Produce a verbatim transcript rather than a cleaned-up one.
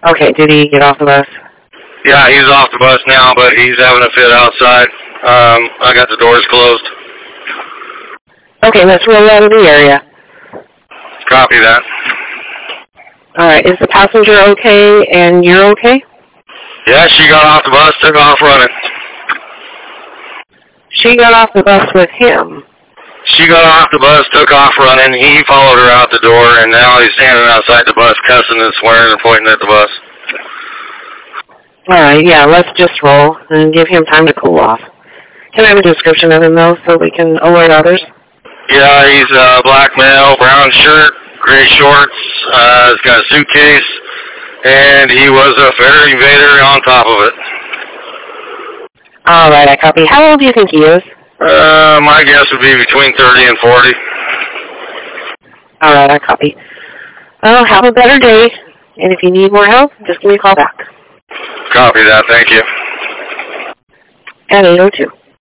Okay, did he get off the bus? Yeah, he's off the bus now, but he's having a fit outside. Um, I got the doors closed. Okay, let's roll out of the area. Copy that. All right, is the passenger okay and you're okay? Yeah, she got off the bus, took off running. She got off the bus with him. She got off the bus, took off running. He followed her out the door, and now he's standing outside the bus, cussing and swearing and pointing at the bus. All right, yeah, let's just roll and give him time to cool off. Can I have a description of him, though, so we can alert others? Yeah, he's a black male, brown shirt, gray shorts. Uh, he's got a suitcase, and he was a ferry invader on top of it. All right, I copy. How old do you think he is? Uh, my guess would be between thirty and forty. All right, I copy. Well, have a better day, and if you need more help, just give me a call back. Copy that, thank you. At eight oh two.